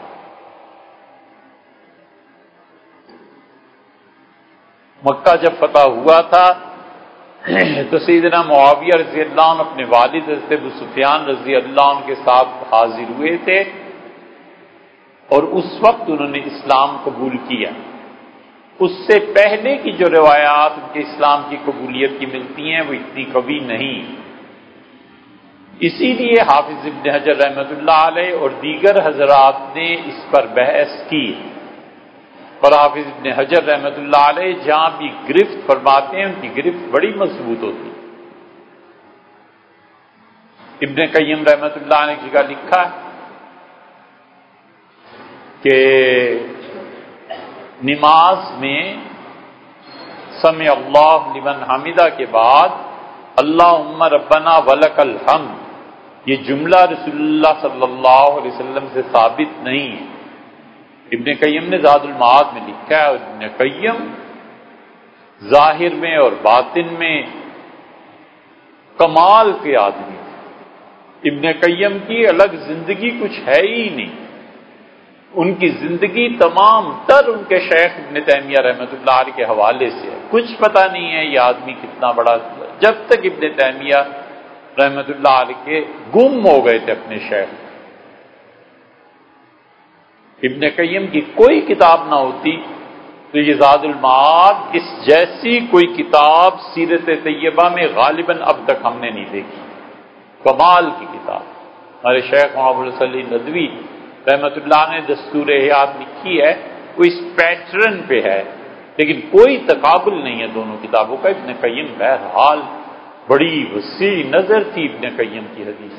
Speaker 1: مکہ جب فتح ہوا تھا تو سیدنا معاویہ رضی اللہ عنہ اپنے والد حضرت ابو سفیان رضی اللہ عنہ کے ساتھ حاضر ہوئے تھے، اور اس وقت انہوں نے اسلام قبول کیا۔ اس سے پہلے کی جو روایات ان کے اسلام کی قبولیت کی ملتی ہیں وہ اتنی قوی نہیں، اسی لیے حافظ ابن حجر رحمۃ اللہ علیہ اور دیگر حضرات نے اس پر بحث کی، اور حافظ ابن حجر رحمۃ اللہ علیہ جہاں بھی گرفت فرماتے ہیں ان کی گرفت بڑی مضبوط ہوتی۔ ابن قیم رحمۃ اللہ علیہ کی جگہ لکھا ہے کہ نماز میں سمع اللہ لمن حمدہ کے بعد اللہم ربنا ولک الحمد، یہ جملہ رسول اللہ صلی اللہ علیہ وسلم سے ثابت نہیں ہے۔ ابن قیم نے زاد المعاد میں لکھا ہے، اور ابن قیم ظاہر میں اور باطن میں کمال کے آدمی، ابن قیم کی الگ زندگی کچھ ہے ہی نہیں، ان کی زندگی تمام تر ان کے شیخ ابن تیمیہ رحمۃ اللہ علیہ کے حوالے سے ہے۔ کچھ پتہ نہیں ہے یہ آدمی کتنا بڑا، جب تک ابن تیمیہ رحمۃ اللہ علیہ کے گم ہو گئے تھے اپنے شیخ۔ ابن قیم کی کوئی کتاب نہ ہوتی تو یہ زاد المعاد اس جیسی کوئی کتاب سیرت طیبہ میں غالباً اب تک ہم نے نہیں دیکھی، کمال کی کتاب۔ ہمارے شیخ محمد صلی ندوی رحمۃ اللہ نے دستور حیات لکھی ہے، وہ اس پیٹرن پہ ہے، لیکن کوئی تقابل نہیں ہے دونوں کتابوں کا۔ ابن قیم بہرحال بڑی وسیع نظر تھی ابن قیم کی حدیث،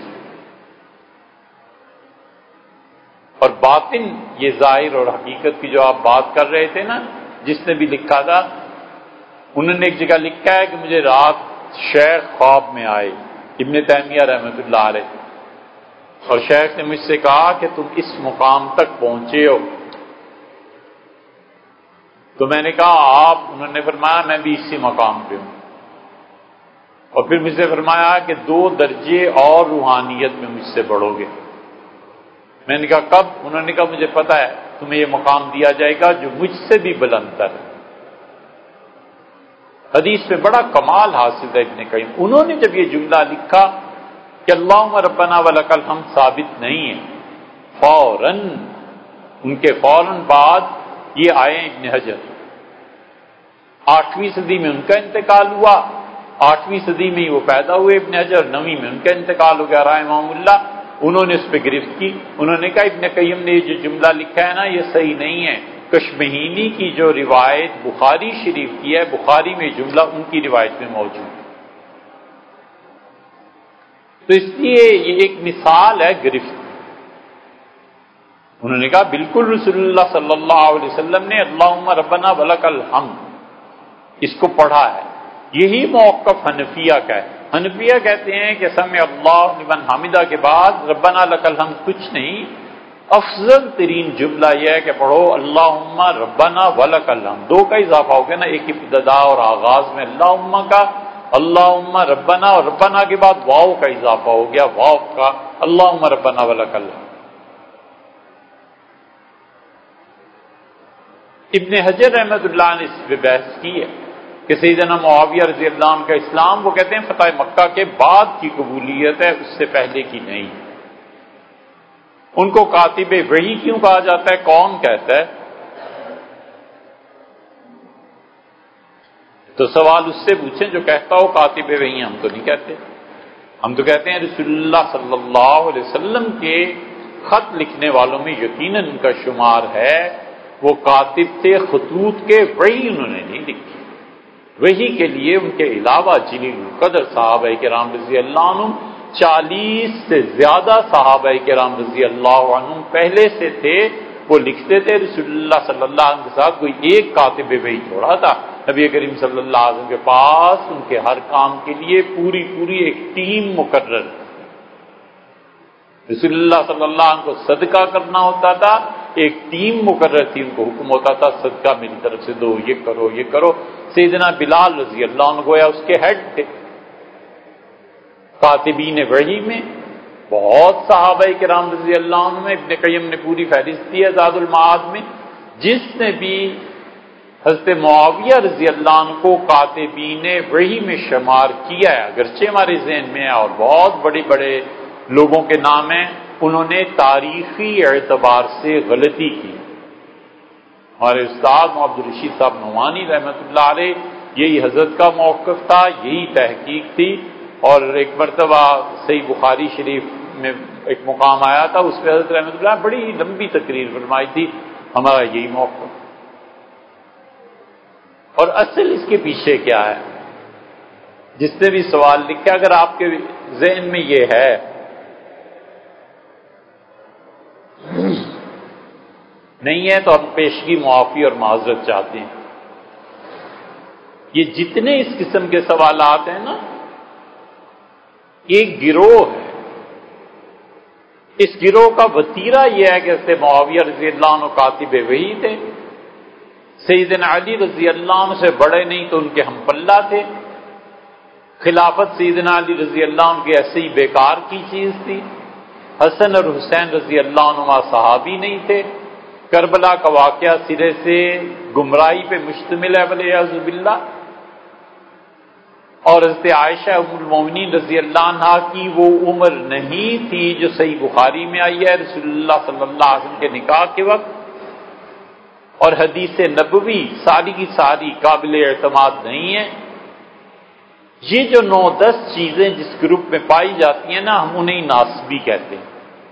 Speaker 1: اور باطن یہ ظاہر اور حقیقت کی جو آپ بات کر رہے تھے نا، جس نے بھی لکھا تھا انہوں نے ایک جگہ لکھا ہے کہ مجھے رات شیخ خواب میں آئے، ابن تیمیہ رحمۃ اللہ علیہ، اور شیخ نے مجھ سے کہا کہ تم اس مقام تک پہنچے ہو، تو میں نے کہا آپ؟ انہوں نے فرمایا میں بھی اسی مقام پہ ہوں، اور پھر مجھ سے فرمایا کہ دو درجے اور روحانیت میں مجھ سے بڑھو گے۔ میں نے کہا کب؟ انہوں نے کہا مجھے پتا ہے تمہیں یہ مقام دیا جائے گا جو مجھ سے بھی بلند تر ہے۔ حدیث میں بڑا کمال حاصل ہے ابن قیم۔ انہوں نے جب یہ جملہ لکھا کہ اللہم ربنا ولک الحمد ثابت نہیں ہے، فوراً ان کے فوراً بعد یہ آئے ابن حجر، آٹھویں صدی میں ان کا انتقال ہوا، آٹھویں صدی میں ہی وہ پیدا ہوئے ابن حجر، نویں میں ان کا انتقال ہو گیا رحمہم اللہ۔ انہوں نے اس پہ گرفت کی، انہوں نے کہا ابن قیم نے یہ جو جملہ لکھا ہے نا یہ صحیح نہیں ہے، کشمہینی کی جو روایت بخاری شریف کی ہے، بخاری میں جملہ ان کی روایت میں موجود ہے۔ تو اس لیے یہ ایک مثال ہے گرفت۔ انہوں نے کہا بالکل رسول اللہ صلی اللہ علیہ وسلم نے اللہم ربنا ولک الحمد اس کو پڑھا ہے، یہی موقف حنفیہ کا ہے۔ حنفیہ کہتے ہیں کہ سمع اللہ لمن حمدہ کے بعد ربنا لک الحمد کچھ نہیں، افضل ترین جملہ یہ ہے کہ پڑھو اللہم ربنا ولک الحمد، دو کا اضافہ ہو گیا نا، ایک ابتدا اور آغاز میں اللہم کا، اللہم ربنا، اور ربنا کے بعد واو کا اضافہ ہو گیا، واو کا اللہم ربنا ولک الحمد۔ ابن حجر رحمۃ اللہ نے اس پہ بحث کی ہے کہ سیدنا معاویہ رضی اللہ عنہ کا اسلام، وہ کہتے ہیں فتح مکہ کے بعد کی قبولیت ہے، اس سے پہلے کی نہیں۔ ان کو کاتب وحی کیوں کہا جاتا ہے؟ کون کہتا ہے؟ تو سوال اس سے پوچھیں جو کہتا ہو کاتب وحی، ہم تو نہیں کہتے، ہم تو کہتے ہیں رسول اللہ صلی اللہ علیہ وسلم کے خط لکھنے والوں میں یقیناً ان کا شمار ہے، وہ کاتب تھے خطوط کے، وحی انہوں نے نہیں لکھی۔ وحی کے لیے ان کے علاوہ جلیل القدر صحابہ کرام رضی اللہ عنہم، چالیس سے زیادہ صحابہ کرام رضی اللہ عنہم پہلے سے تھے، وہ لکھتے تھے۔ رسول اللہ صلی اللہ علیہ وسلم کے ساتھ کوئی ایک کاتب وحی تھوڑا تھا، نبی کریم صلی اللہ علیہ وسلم کے پاس ان کے ہر کام کے لیے پوری پوری ایک ٹیم مقرر۔ رسول اللہ صلی اللہ علیہ وسلم کو صدقہ کرنا ہوتا تھا، ایک ٹیم مقرر تھی، ان کو حکم ہوتا تھا صدقہ میری طرف سے دو، یہ کرو یہ کرو۔ سیدنا بلال رضی اللہ عنہ گویا اس کے ہیڈ تھے کاتبین وحی میں۔ بہت صحابہ کرام رضی اللہ عنہ میں، ابن قیم نے پوری فہرست دی ہے زاد المعاد میں، جس نے بھی حضرت معاویہ رضی اللہ عنہ کو کاتبین وحی میں شمار کیا ہے، اگرچہ ہمارے ذہن میں ہے اور بہت بڑے بڑے لوگوں کے نام ہیں، انہوں نے تاریخی اعتبار سے غلطی کی۔ ہمارے استاد عبد الرشید صاحب نعمانی رحمۃ اللہ علیہ، یہی حضرت کا موقف تھا، یہی تحقیق تھی، اور ایک مرتبہ صحیح بخاری شریف میں ایک مقام آیا تھا، اس پہ حضرت رحمۃ اللہ بڑی لمبی تقریر فرمائی تھی، ہمارا یہی موقف۔ اور اصل اس کے پیچھے کیا ہے؟ جس نے بھی سوال لکھا، اگر آپ کے ذہن میں یہ ہے نہیں ہے تو ہم پیشگی معافی اور معذرت چاہتے ہیں۔ یہ جتنے اس قسم کے سوالات ہیں نا، ایک گروہ ہے، اس گروہ کا وتیرہ یہ ہے کہ حضرت معاویہ رضی اللہ عنہ کاتب وحی تھے، سیدنا علی رضی اللہ عنہ سے بڑے نہیں تو ان کے ہم پلہ تھے، خلافت سیدنا علی رضی اللہ عنہ کی ایسے ہی بیکار کی چیز تھی، حسن اور حسین رضی اللہ عنہما صحابی نہیں تھے، کربلا کا واقعہ سرے سے گمراہی پہ مشتمل ہے والعیاذ باللہ، اور حضرت عائشہ ام المومنین رضی اللہ عنہا کی وہ عمر نہیں تھی جو صحیح بخاری میں آئی ہے رسول اللہ صلی اللہ علیہ وسلم کے نکاح کے وقت، اور حدیث نبوی ساری کی ساری قابل اعتماد نہیں ہے۔ یہ جو نو دس چیزیں جس گروپ میں پائی جاتی ہیں نا، ہم انہیں ناسبی کہتے ہیں،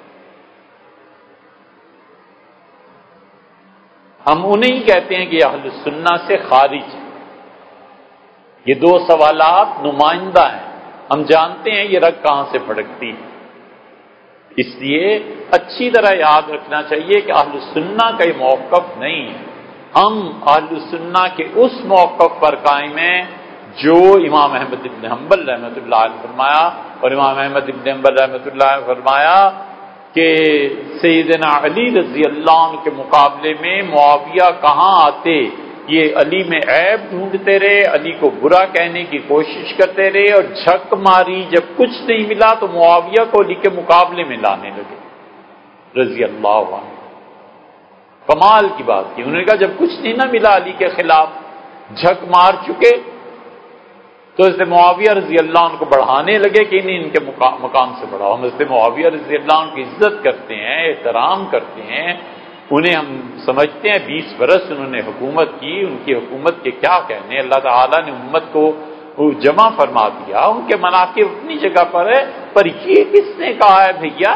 Speaker 1: ہم انہیں کہتے ہیں کہ اہل سنہ سے خارج ہیں۔ یہ دو سوالات نمائندہ ہیں، ہم جانتے ہیں یہ رگ کہاں سے پھڑکتی ہے، اس لیے اچھی طرح یاد رکھنا چاہیے کہ اہل سنہ کا یہ موقف نہیں ہے، ہم اہل سنہ کے اس موقف پر قائم ہیں جو امام احمد ابن حنبل رحمۃ اللہ علیہ نے فرمایا، اور امام احمد ابن حنبل رحمۃ اللہ علیہ نے فرمایا کہ سیدنا علی رضی اللہ عنہ کے مقابلے میں معاویہ کہاں آتے، یہ علی میں عیب ڈھونڈتے رہے، علی کو برا کہنے کی کوشش کرتے رہے، اور جھک ماری جب کچھ نہیں ملا تو معاویہ کو علی کے مقابلے میں لانے لگے رضی اللہ عنہ۔ کمال کی بات کی، انہوں نے کہا جب کچھ نہیں نہ ملا علی کے خلاف، جھک مار چکے، تو حضرت معاویہ رضی اللہ عنہ کو بڑھانے لگے کہ انہیں ان کے مقام سے بڑھاؤ۔ ہم حضرت معاویہ رضی اللہ عنہ کی عزت کرتے ہیں، احترام کرتے ہیں، انہیں ہم سمجھتے ہیں بیس برس انہوں نے حکومت کی، ان کی حکومت کے کیا کہنے، اللہ تعالیٰ نے امت کو جمع فرما دیا، ان کے مناقب اپنی جگہ پر ہے، پر یہ کس نے کہا ہے بھیا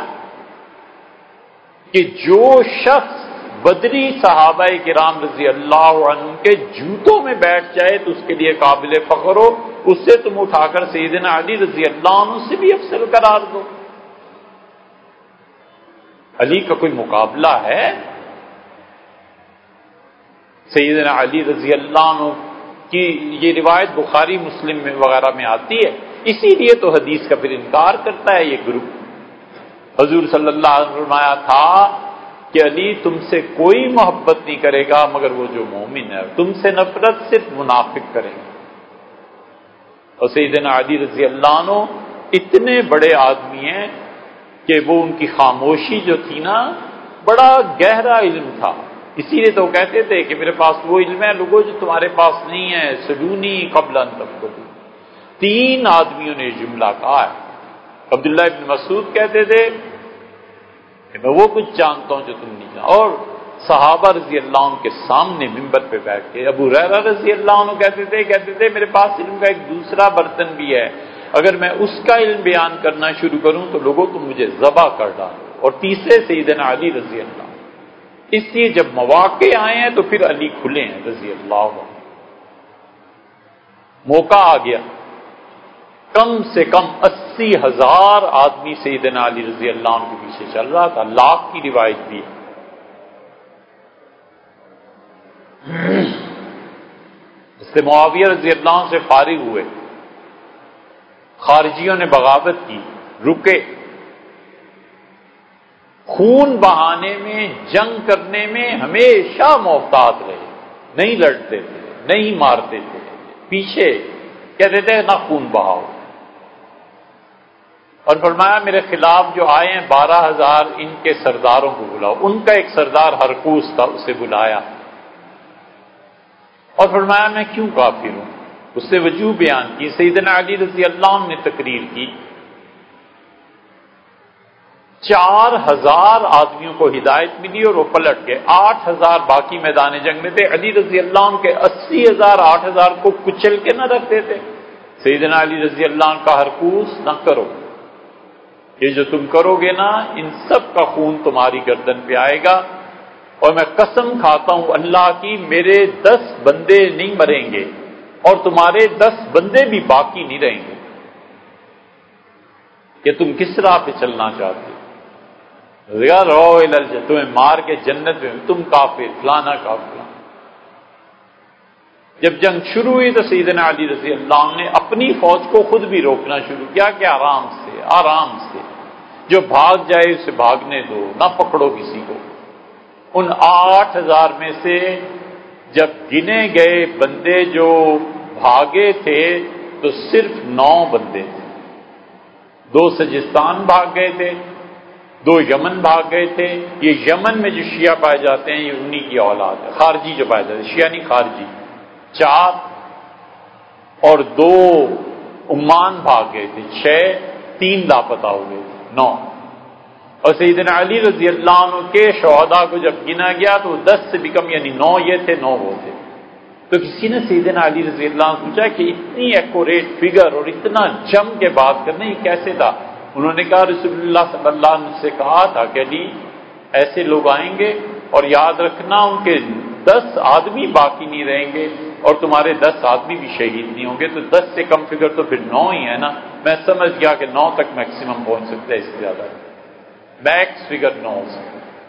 Speaker 1: کہ جو شخص بدری صحابہ کرام رضی اللہ عنہ کے جوتوں میں بیٹھ جائے تو اس کے لیے قابل فخر ہو، اس سے تم اٹھا کر سیدنا علی رضی اللہ عنہ سے بھی افضل قرار دو۔ علی کا کوئی مقابلہ ہے؟ سیدنا علی رضی اللہ عنہ کی یہ روایت بخاری مسلم میں وغیرہ میں آتی ہے، اسی لیے تو حدیث کا پھر انکار کرتا ہے یہ گروپ۔ حضور صلی اللہ علیہ وسلم نے فرمایا تھا کہ علی تم سے کوئی محبت نہیں کرے گا مگر وہ جو مومن ہے، تم سے نفرت صرف منافق کریں گے۔ اور سیدنا علی رضی اللہ عنہ اتنے بڑے آدمی ہیں کہ وہ ان کی خاموشی جو تھی نا بڑا گہرا علم تھا، اسی لیے تو کہتے تھے کہ میرے پاس وہ علم ہے لوگوں جو تمہارے پاس نہیں ہے، سلونی قبل ان تفقدوا۔ تین آدمیوں نے جملہ کہا ہے۔ عبداللہ ابن مسعود کہتے تھے کہ میں وہ کچھ جانتا ہوں جو تم نہیں جانتے، اور صحابہ رضی اللہ عنہ کے سامنے منبر پہ بیٹھ کے ابو ہریرہ رضی اللہ عنہ کہتے تھے کہتے تھے میرے پاس علم کا ایک دوسرا برتن بھی ہے، اگر میں اس کا علم بیان کرنا شروع کروں تو لوگوں تم مجھے ذبح کر ڈالو۔ اور تیسرے سیدنا علی رضی اللہ عنہ۔ اس لیے جب مواقع آئے ہیں تو پھر علی کھلے ہیں رضی اللہ عنہ۔ موقع آ گیا، کم سے کم اسی ہزار آدمی سیدنا علی رضی اللہ عنہ کے پیچھے چل رہا تھا، لاکھ کی روایت بھی ہے۔ اس سے معاویہ رضی اللہ عنہ سے فارغ ہوئے، خارجیوں نے بغاوت کی، رکے، خون بہانے میں جنگ کرنے میں ہمیشہ محتاط رہے، نہیں لڑتے تھے، نہیں مارتے تھے، پیچھے کہتے تھے نہ خون بہاؤ۔ اور فرمایا میرے خلاف جو آئے ہیں بارہ ہزار ان کے سرداروں کو بلاؤ۔ ان کا ایک سردار ہرقوس تھا، اسے بلایا اور فرمایا میں کیوں کافر ہوں، اس سے وجوہ بیان کی۔ سیدنا علی رضی اللہ عنہ نے تقریر کی، چار ہزار آدمیوں کو ہدایت ملی اور وہ پلٹ گئے، آٹھ ہزار باقی میدان جنگ میں تھے۔ علی رضی اللہ عنہ کے اسی ہزار آٹھ ہزار کو کچل کے نہ رکھتے تھے۔ سیدنا علی رضی اللہ عنہ کا ہرقوس نہ کرو، یہ جو تم کرو گے نا ان سب کا خون تمہاری گردن پہ آئے گا، اور میں قسم کھاتا ہوں اللہ کی میرے دس بندے نہیں مریں گے اور تمہارے دس بندے بھی باقی نہیں رہیں گے کہ تم کس راہ پہ چلنا چاہتے ہو۔ رو الجنت، تمہیں مار کے جنت میں، تم کافر فلانا کافر۔ جب جنگ شروع ہوئی تو سیدنا علی رضی اللہ عنہ نے اپنی فوج کو خود بھی روکنا شروع کیا کہ آرام سے آرام سے، جو بھاگ جائے اسے بھاگنے دو، نہ پکڑو کسی کو۔ ان آٹھ ہزار میں سے جب گنے گئے بندے جو بھاگے تھے تو صرف نو بندے تھے، دو سجستان بھاگ گئے تھے، دو یمن بھاگ گئے تھے۔ یہ یمن میں جو شیعہ پائے جاتے ہیں یہ انہی کی اولاد ہے، خارجی جو پائے جاتے ہیں، شیعہ نہیں خارجی، چار، اور دو عمان بھاگ گئے تھے، چھ، تین لاپتہ ہو گئے تھے، نو۔ اور سیدنا علی رضی اللہ عنہ کے شہداء کو جب گنا گیا تو دس سے بھی کم، یعنی نو یہ تھے، نو وہ تھے۔ تو کسی نے سیدنا علی رضی اللہ عنہ پوچھا کہ اتنی ایکوریٹ فگر اور اتنا جم کے بات کرنا یہ کیسے تھا؟ انہوں نے کہا رسول اللہ صلی اللہ علیہ وسلم سے کہا تھا کہ علی ایسے لوگ آئیں گے اور یاد رکھنا ان کے دس آدمی باقی نہیں رہیں گے اور تمہارے دس آدمی بھی شہید نہیں ہوں گے، تو دس سے کم فگر تو پھر نو ہی ہے نا۔ میں سمجھ گیا کہ نو تک میکسیمم پہنچ سکتا ہے، اس سے زیادہ میکس فگر نو سے۔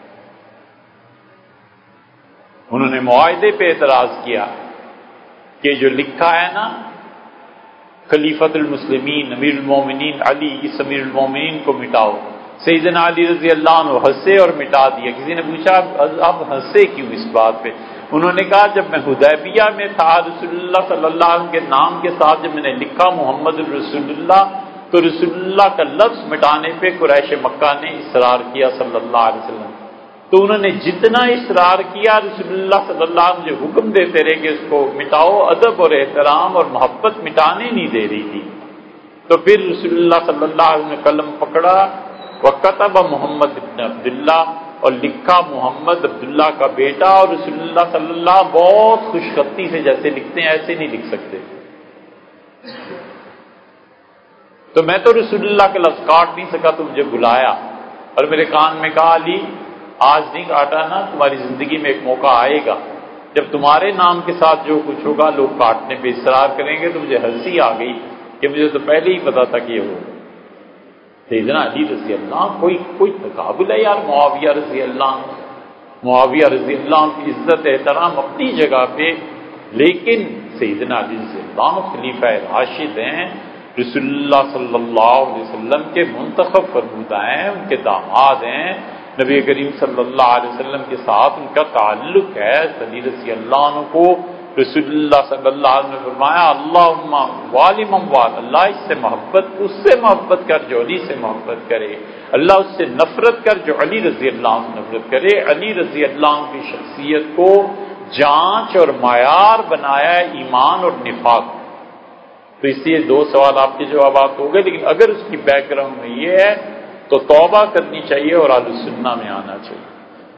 Speaker 1: انہوں نے معاہدے پہ اعتراض کیا کہ جو لکھا ہے نا خلیفۃ المسلمین امیر المومنین علی، اس امیر المومنین کو مٹاؤ۔ سیدنا علی رضی اللہ عنہ ہنسے اور مٹا دیا۔ کسی نے پوچھا آپ ہنسے کیوں اس بات پہ؟ انہوں نے کہا جب میں حدیبیہ میں تھا رسول اللہ صلی اللہ علیہ وسلم کے نام کے ساتھ جب میں نے لکھا محمد الرسول اللہ تو رسول اللہ کا لفظ مٹانے پہ قریش مکہ نے اصرار کیا صلی اللہ علیہ وسلم، تو انہوں نے جتنا اصرار کیا رسول اللہ صلی اللہ علیہ وسلم جو حکم دیتے رہے کہ اس کو مٹاؤ، ادب اور احترام اور محبت مٹانے نہیں دے رہی تھی، تو پھر رسول اللہ صلی اللہ علیہ وسلم نے قلم پکڑا وَكَتَبَ محمد ابن عبداللہ، اور لکھا محمد عبداللہ کا بیٹا، اور رسول اللہ صلی اللہ علیہ وسلم بہت خوش خطی سے جیسے لکھتے ہیں ایسے نہیں لکھ سکتے، تو میں تو رسول اللہ کے لفظ کاٹ نہیں سکا، تو مجھے بلایا اور میرے کان میں کہا علی آج نہیں کاٹا نا، تمہاری زندگی میں ایک موقع آئے گا جب تمہارے نام کے ساتھ جو کچھ ہوگا لوگ کاٹنے پہ اصرار کریں گے۔ تو مجھے ہنسی آ گئی کہ مجھے تو پہلے ہی پتا تھا کہ یہ ہوگا۔ سیدنا علی رضی اللہ کوئی کوئی تقابل ہے یار معاویہ رضی اللہ معاویہ رضی اللہ کی عزت احترام اپنی جگہ پہ، لیکن سیدنا علی رضی اللہ خلیفہ راشد ہیں، رسول اللہ صلی اللہ علیہ وسلم کے منتخب فرمودہ ہیں، ان کے داماد ہیں، نبی کریم صلی اللہ علیہ وسلم کے ساتھ ان کا تعلق ہے. علی رضی اللہ عنہ کو رسول اللہ صلی اللہ علیہ وسلم نے فرمایا اللہم والی من وال، اللہ اس سے محبت اس سے محبت کر جو علی سے محبت کرے، اللہ اس سے نفرت کر جو علی رضی اللہ عنہ نفرت کرے. علی رضی اللہ عنہ کی شخصیت کو جانچ اور معیار بنایا ہے ایمان اور نفاق. تو اس لیے دو سوال آپ کے جوابات ہو گئے، لیکن اگر اس کی بیک گراؤنڈ میں یہ ہے تو توبہ کرنی چاہیے اور اہل سنہ میں آنا چاہیے.